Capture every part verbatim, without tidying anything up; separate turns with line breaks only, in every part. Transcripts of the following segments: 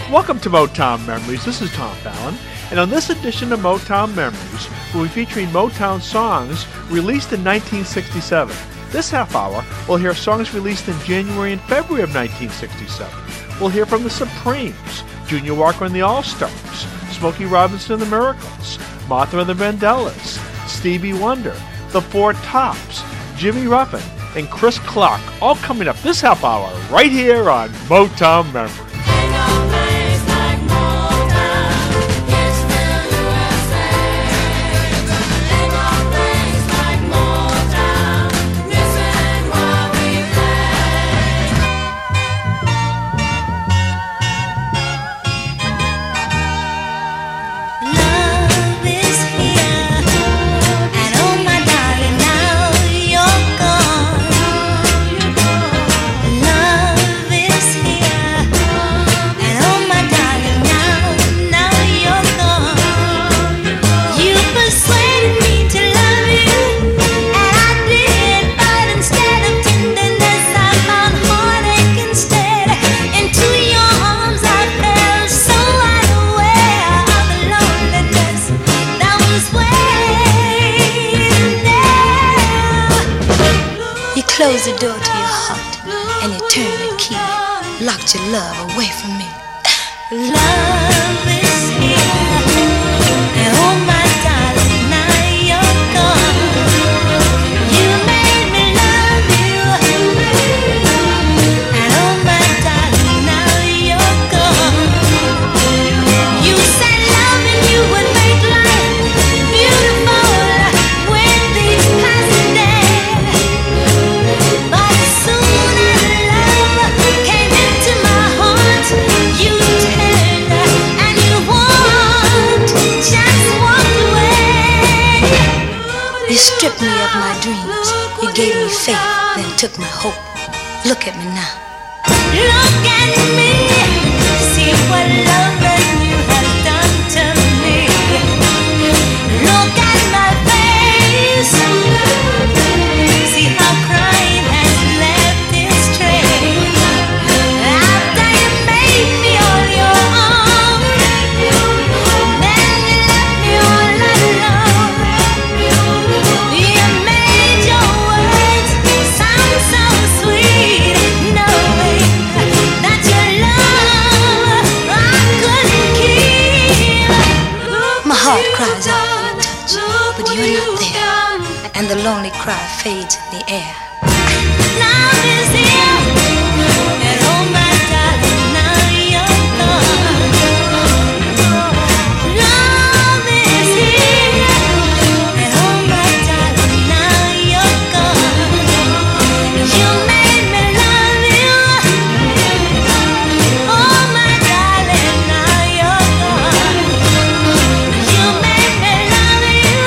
Welcome to Motown Memories. This is Tom Fallon, and on this edition of Motown Memories, we'll be featuring Motown songs released in nineteen sixty-seven. This half hour, we'll hear songs released in January and February of nineteen sixty-seven. We'll hear from the Supremes, Junior Walker and the All-Stars, Smokey Robinson and the Miracles, Martha and the Vandellas, Stevie Wonder, the Four Tops, Jimmy Ruffin, and Chris Clark, all coming up this half hour right here on Motown Memories.
Closed the door to your heart and you turned the key, locked your love away from me. Love is here, and oh my darling, now you're gone. You made me love you, and oh my darling, now you're gone. You said loving you would make life beautiful with these passing days. You stripped me of my dreams. You gave me faith, then took my hope. Look at me now. Look at me. See what loving you have done to me. Look at my face. See how crying has left its trace. After you made me all your own, then you left me all alone. Cries out for your touch, but you're not there, and the lonely cry fades in the air. Love is here, and oh my darling, now you're gone. Love is here, and oh my darling, now you're gone. You made me love you, oh my darling, now you're gone. You made me love you,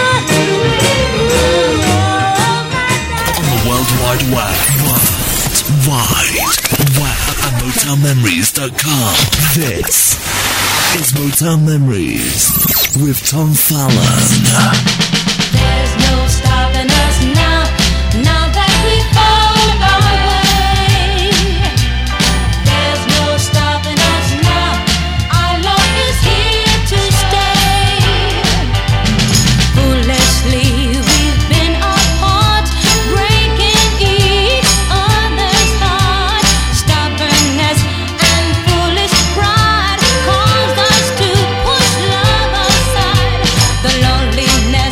oh my darling.
On the World Wide Web, wide, wide, web at Motown Memories dot com. This is Motown Memories with Tom Fallon.
There's no stopping us now, now that we found our way. There's no stopping us now, our love is here to stay. Foolishly we've been apart, breaking each other's heart. Stubbornness and foolish pride caused us to push love aside. The loneliness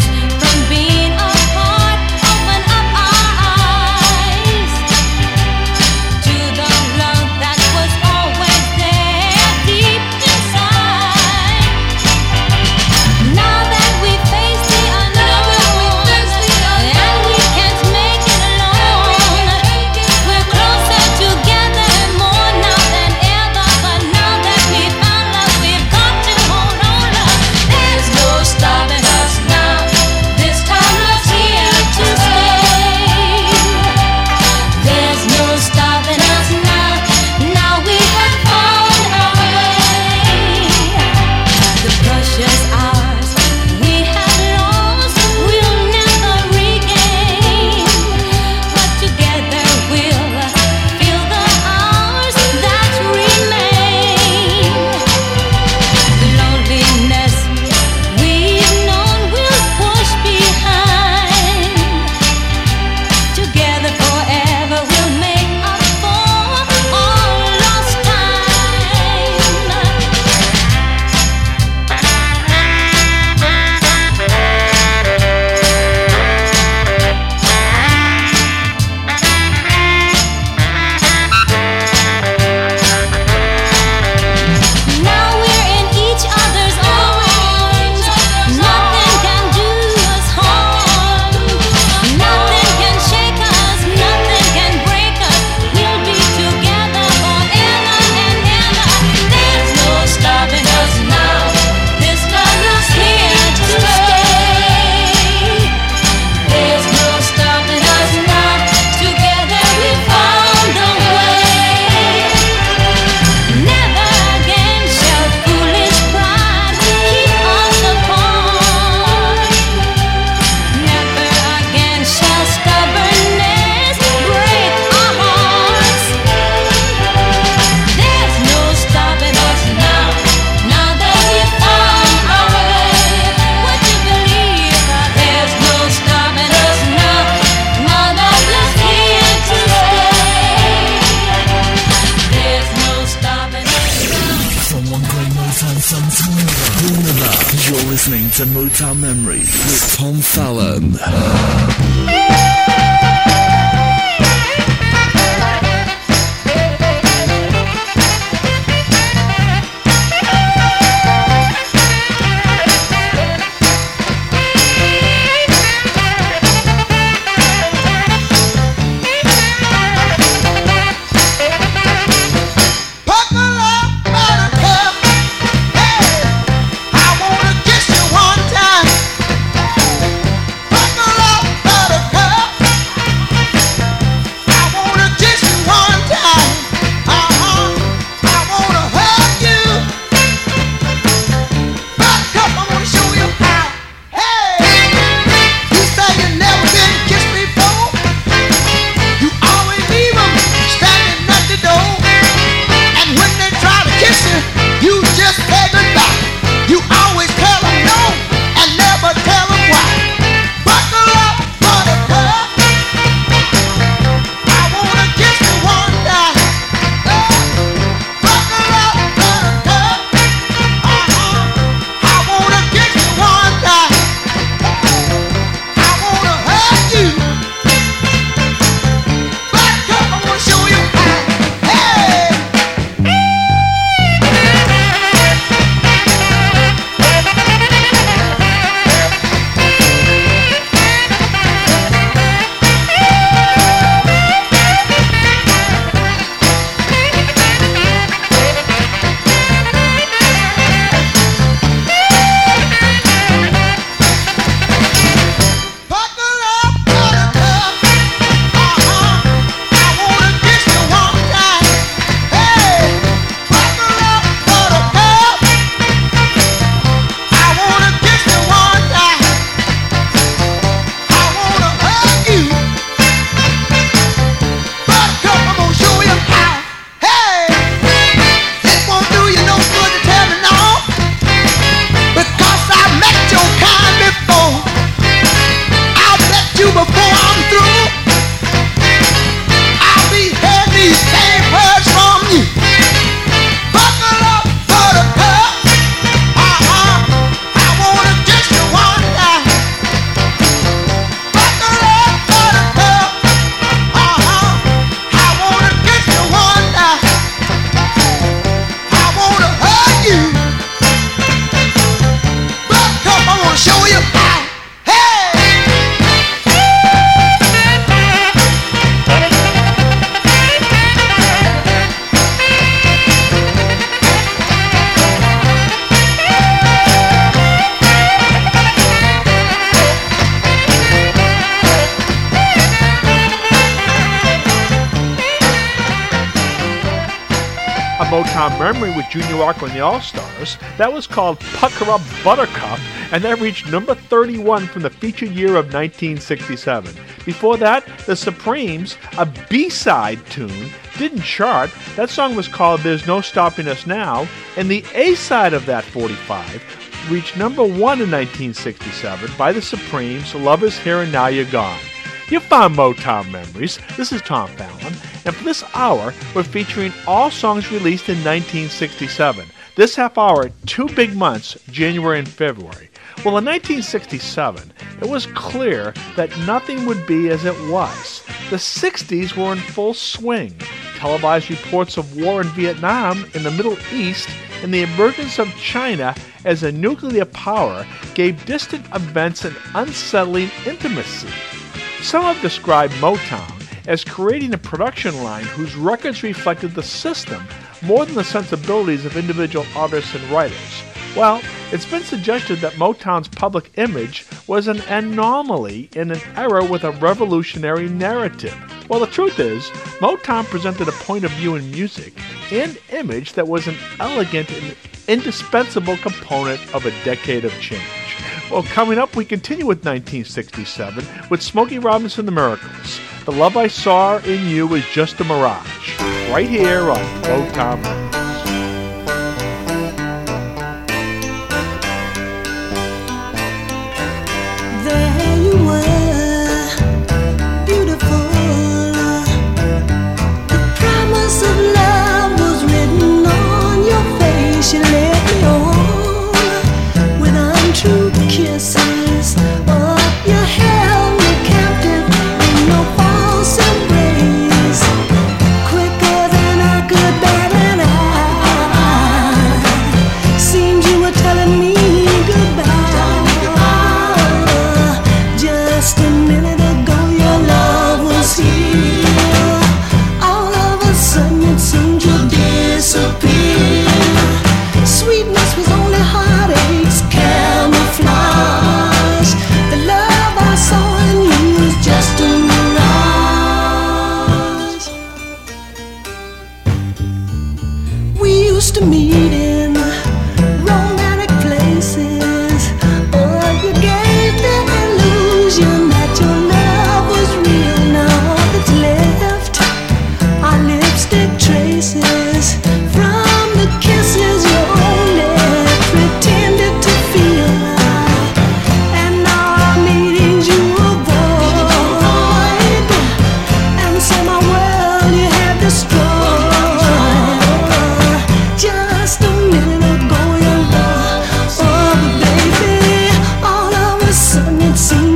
with Tom Fallon.
Motown Memory with Junior Walker and the All-Stars. That was called Pucker Up Buttercup, and that reached number thirty-one from the featured year of nineteen sixty-seven. Before that, The Supremes, a B-side tune, didn't chart. That song was called There's No Stopping Us Now, and the A-side of that forty-five reached number one in nineteen sixty-seven by The Supremes, Love Is Here and Now You're Gone. You found Motown Memories. This is Tom Fallon, and for this hour, we're featuring all songs released in nineteen sixty-seven. This half hour, two big months, January and February. Well, in nineteen sixty-seven, it was clear that nothing would be as it was. The sixties were in full swing. Televised reports of war in Vietnam, in the Middle East, and the emergence of China as a nuclear power gave distant events an unsettling intimacy. Some have described Motown as creating a production line whose records reflected the system more than the sensibilities of individual artists and writers. Well, it's been suggested that Motown's public image was an anomaly in an era with a revolutionary narrative. Well, the truth is, Motown presented a point of view in music and image that was an elegant and indispensable component of a decade of change. Well, coming up, we continue with nineteen sixty-seven with Smokey Robinson and the Miracles. The love I saw in you was just a mirage. Right here on Motown Memories.
There you were, beautiful. The promise of love was written on your face. You led me on with untrue kisses.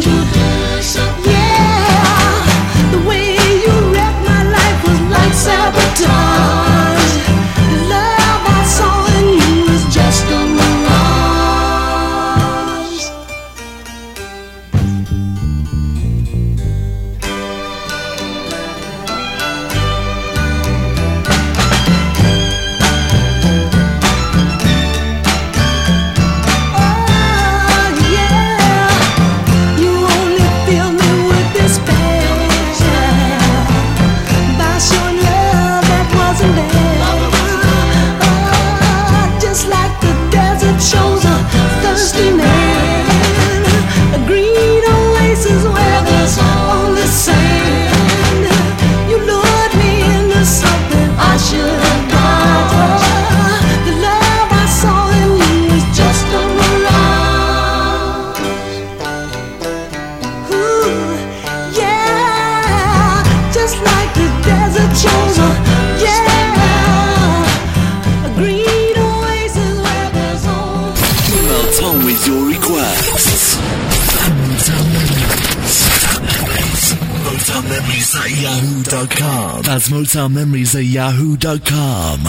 That's Motown Memories at yahoo dot com.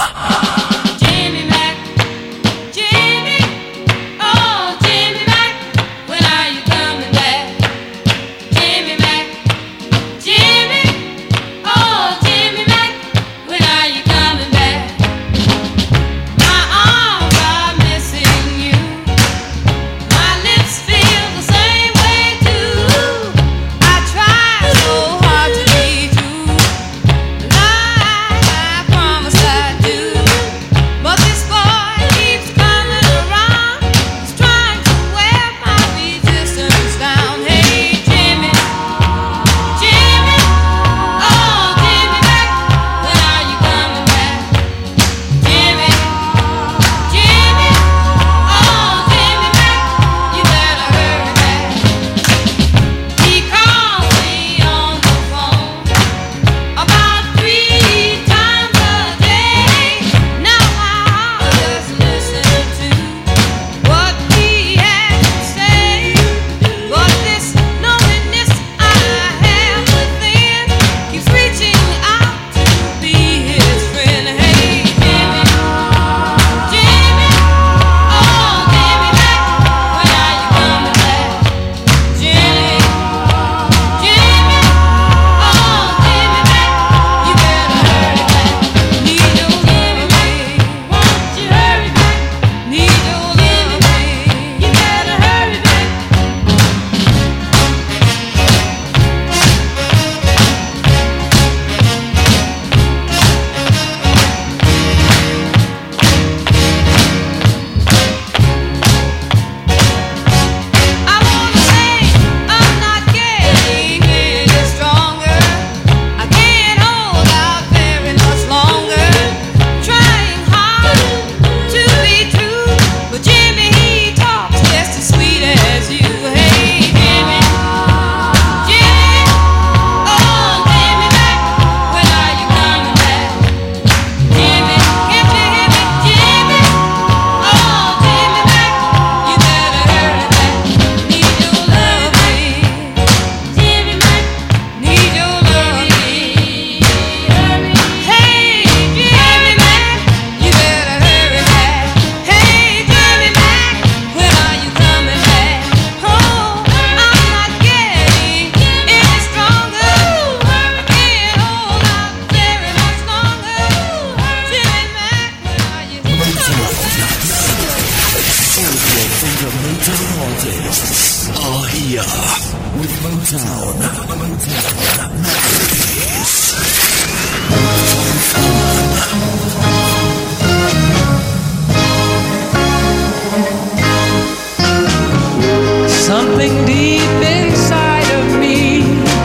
Something deep inside of me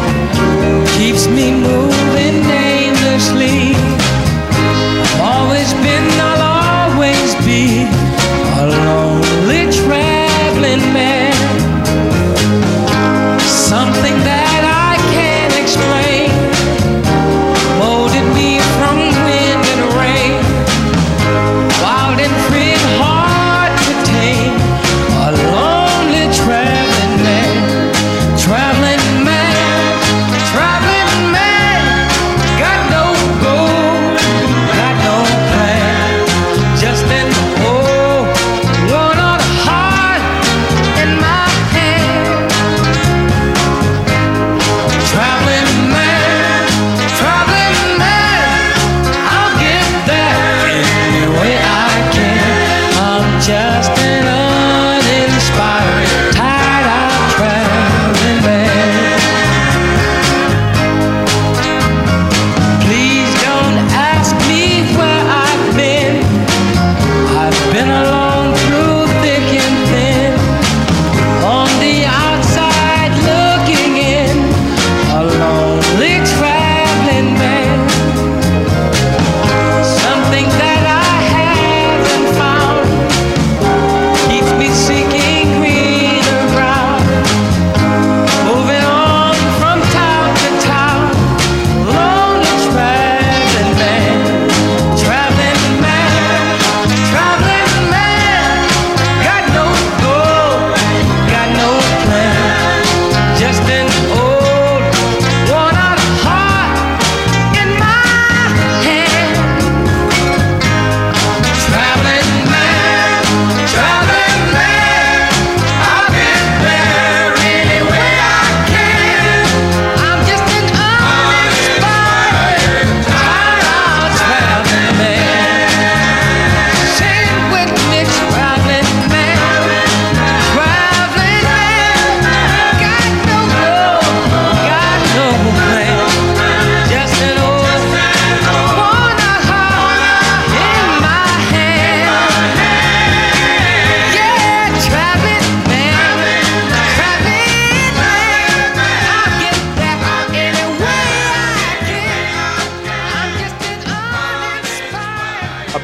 keeps me moving aimlessly. I've always been, I'll always be a lonely traveling man. Something that I can't explain molded me from wind and rain. Wild and free and hard to tame, a lonely traveling man.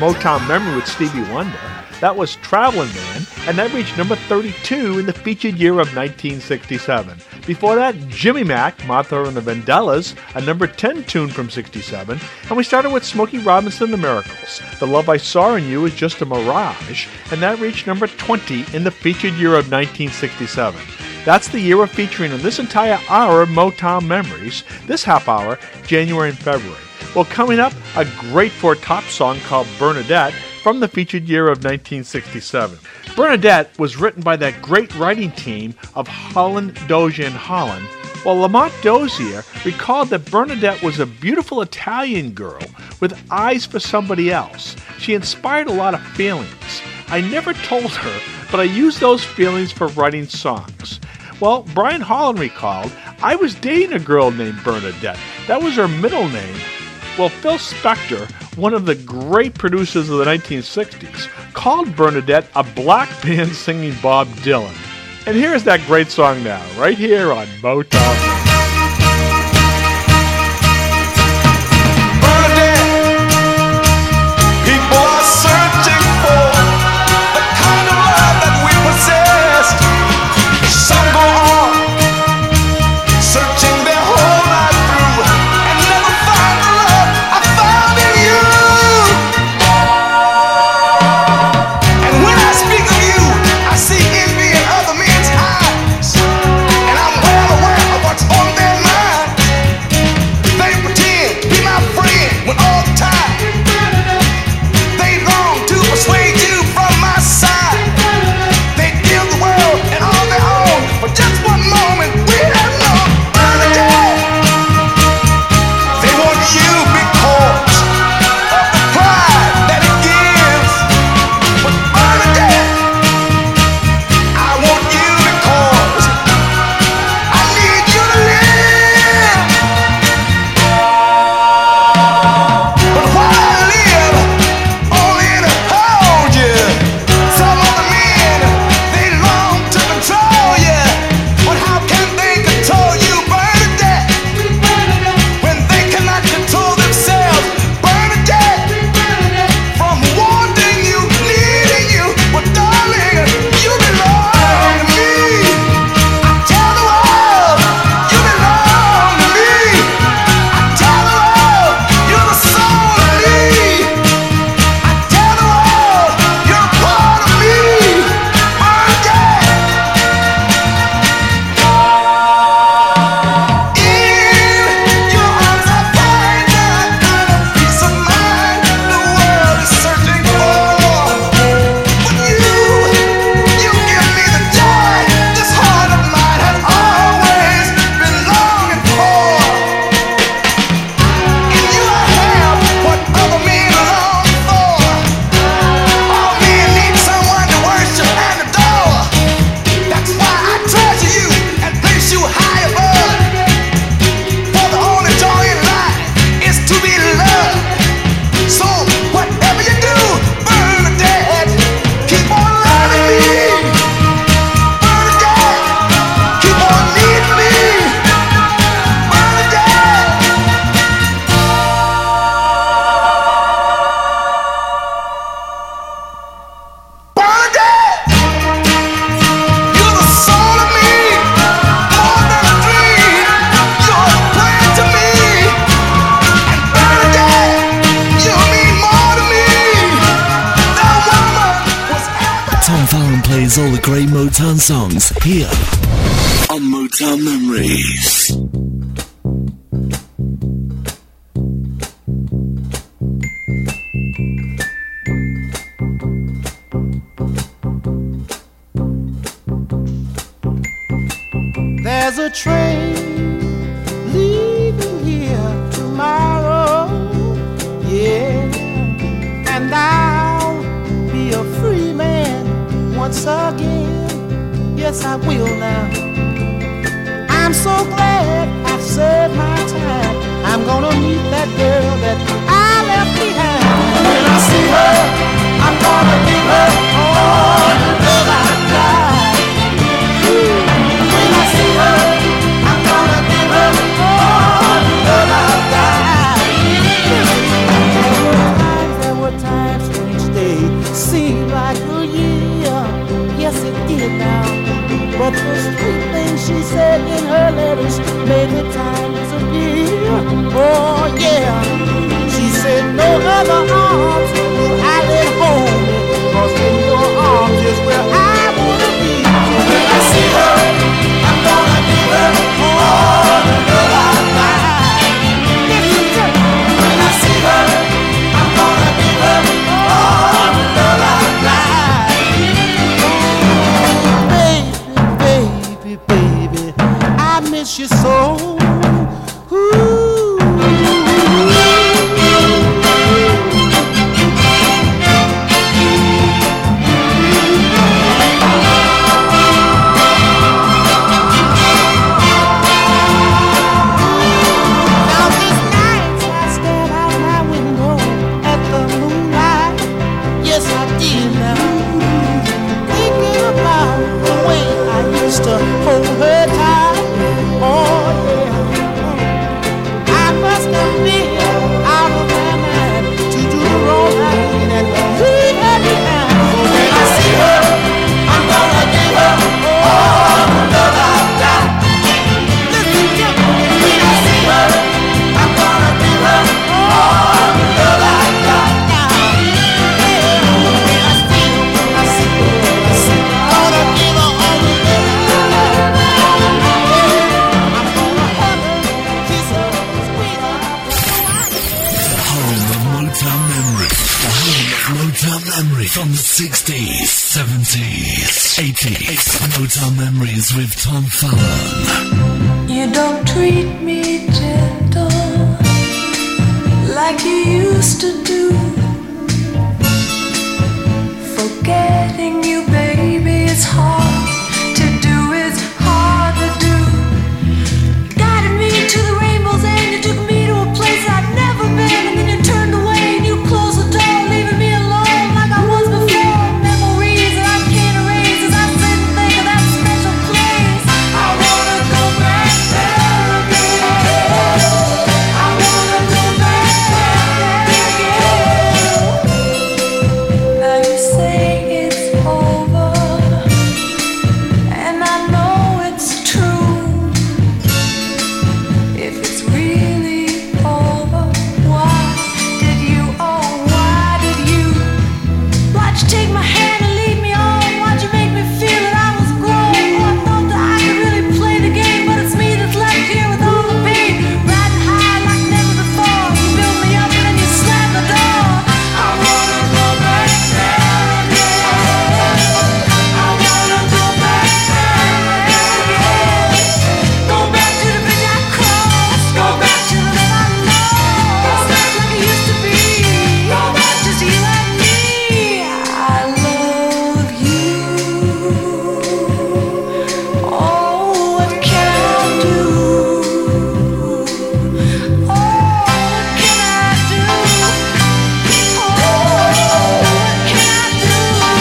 Motown Memory with Stevie Wonder. That was Traveling Man, and that reached number thirty-two in the featured year of nineteen sixty-seven. Before that, Jimmy Mack, Martha and the Vandellas, a number ten tune from sixty-seven. And we started with Smokey Robinson, The Miracles. The Love I Saw in You Is Just a Mirage, and that reached number twenty in the featured year of nineteen sixty-seven. That's the year of featuring in this entire hour of Motown Memories, this half hour, January and February. Well, coming up, a great four top song called Bernadette from the featured year of nineteen sixty-seven. Bernadette was written by that great writing team of Holland, Dozier, and Holland. Well, Lamont Dozier recalled that Bernadette was a beautiful Italian girl with eyes for somebody else. She inspired a lot of feelings. I never told her, but I used those feelings for writing songs. Well, Brian Holland recalled, I was dating a girl named Bernadette. That was her middle name. Well, Phil Spector, one of the great producers of the nineteen sixties, called Bernadette a black band singing Bob Dylan. And here's that great song now, right here on Motown.
All the great Motown songs here on Motown Memories.
There's a train leaving here tomorrow, yeah, and I'll be a free man once again. Yes, I will now. I'm so glad I've served my time. I'm gonna meet that girl that I left behind. When I see her, I'm gonna give her all the love I've got. When I see her, I'm gonna give her all the love I've got. There were times, there were times notice made the time disappear. Oh yeah, she said no other arms will I let hold me, 'cause in your arms is where I wanna be. So when I see her, I'm gonna give her all the love I've got. Listen to me. When I see her, I'm gonna give her all the love I've got. Oh, baby, baby, baby, I miss you so. Ooh. To hold her tight, oh yeah. I must have been out of my mind to do the wrong thing and leave her behind. So when I see her, I'm gonna give her all the love I've got. Listen to me. When I see her, I'm gonna give her all the love I've got. Yeah. When I see her, I see her, I see her, I'm gonna give her all the love.
Motown Memory, the home of Motown Memory from the sixties, seventies, eighties. Motown Memories with Tom Fallon.
You don't treat me gentle like you used to do. Forgetting you, baby, it's hard to do, it's hard to do. You guided me to the rainbow's end, you took me to a place I'd never been, and then you turned away and you closed the door, leaving me alone like I was before. Memories that I can't erase as I sit and think of that special place. I wanna go back there again. I wanna go back there again. Now you say it's over, and I know it's true. If it's really over, why did you, oh why did you? Why'd you take my hand and lead me on? Why'd you make me feel that I was grown? Oh, I thought that I could really play the game, but it's me that's left here with all the pain. Riding high like never before. You built me up and then you slammed the door. I wanna go back there again. I wanna go back there again. Go back to the bridge I crossed. Go back to the love I lost. Go back like it used to be. Go back just you and me. I love you. Oh, what can I do? Oh, what can I do? Oh, what can I do?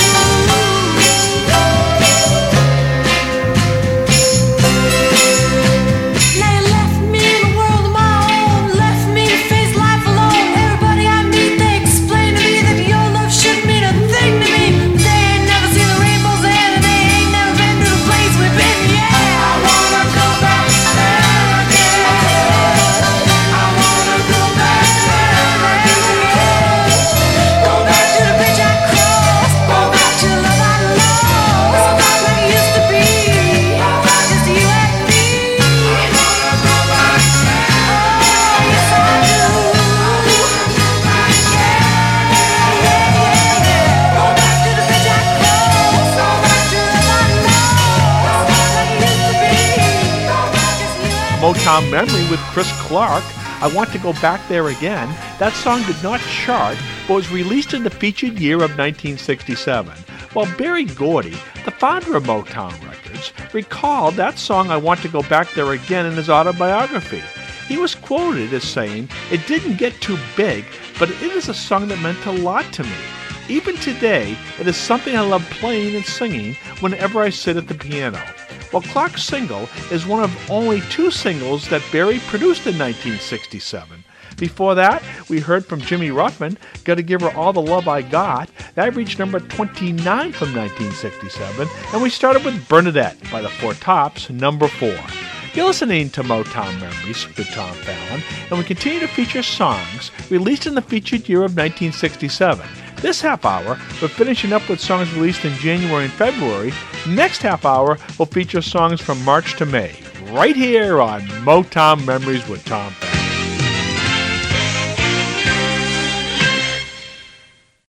Now you left me in a world of my own, left me to face life alone. Everybody I meet, they explain to me that your love shouldn't mean a thing to me. They ain't never seen the rainbow's end, and they ain't never been to the place we've been. Yeah, I wanna go back there again. I wanna go back there again. Go back to the bridge I crossed. Go back to the love I lost. Go back like it used to be. Go back just you and me. I wanna go back there. Oh, yes I do. Yeah, yeah, yeah, yeah. Go back to the bridge I crossed. Go back to the love I lost. Go back like it used to be. Go back just you and me.
Motown Memory with Chris Clark. I Want to Go Back There Again. That song did not chart, but was released in the featured year of nineteen sixty-seven. While Berry Gordy, the founder of Motown Records, recalled that song I Want to Go Back There Again in his autobiography. He was quoted as saying, "It didn't get too big, but it is a song that meant a lot to me. Even today, it is something I love playing and singing whenever I sit at the piano." While Clark's single is one of only two singles that Berry produced in nineteen sixty-seven. Before that, we heard from Jimmy Ruffin, Gotta Give Her All the Love I Got. That reached number twenty-nine from nineteen sixty-seven. And we started with Bernadette by the Four Tops, number four. You're listening to Motown Memories with Tom Fallon, and we continue to feature songs released in the featured year of nineteen sixty-seven. This half hour, we're finishing up with songs released in January and February. Next half hour, we'll feature songs from March to May, right here on Motown Memories with Tom Fallon.